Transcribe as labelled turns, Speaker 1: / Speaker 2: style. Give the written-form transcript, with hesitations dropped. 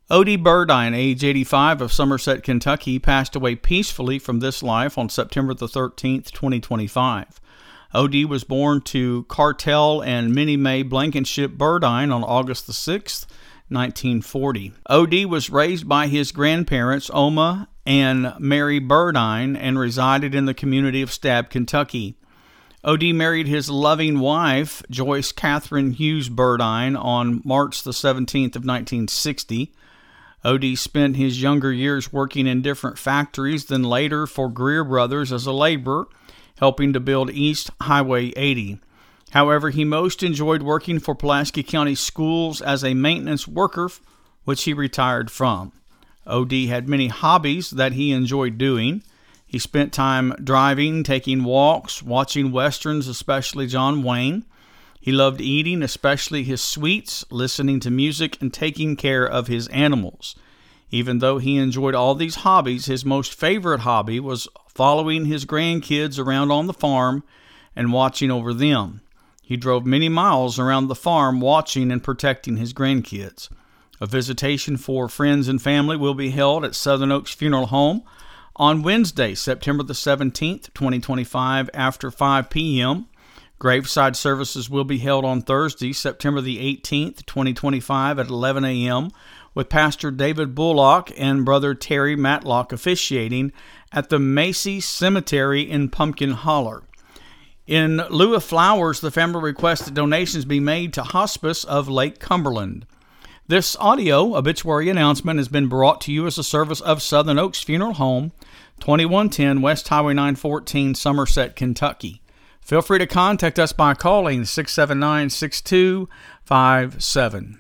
Speaker 1: O.D. Burdine, age 85, of Somerset, Kentucky, passed away peacefully from this life on September the 13th, 2025. O.D. was born to Cartel and Minnie Mae Blankenship Burdine on August the 6th, 1940. O.D. was raised by his grandparents, Oma and Mary Burdine, and resided in the community of Stab, Kentucky. O.D. married his loving wife, Joyce Catherine Hughes Burdine, on March the 17th of 1960. O.D. spent his younger years working in different factories, then later for Greer Brothers as a laborer, helping to build East Highway 80. However, he most enjoyed working for Pulaski County Schools as a maintenance worker, which he retired from. O.D. had many hobbies that he enjoyed doing. He spent time driving, taking walks, watching westerns, especially John Wayne. He loved eating, especially his sweets, listening to music, and taking care of his animals. Even though he enjoyed all these hobbies, his most favorite hobby was following his grandkids around on the farm and watching over them. He drove many miles around the farm watching and protecting his grandkids. A visitation for friends and family will be held at Southern Oaks Funeral Home on Wednesday, September the 17th, 2025, after 5 p.m. Graveside services will be held on Thursday, September the 18th, 2025 at 11 a.m. with Pastor David Bullock and Brother Terry Matlock officiating at the Macy Cemetery in Pumpkin Holler. In lieu of flowers, the family requests that donations be made to Hospice of Lake Cumberland. This audio obituary announcement has been brought to you as a service of Southern Oaks Funeral Home, 2110 West Highway 914, Somerset, Kentucky. Feel free to contact us by calling 679-6257.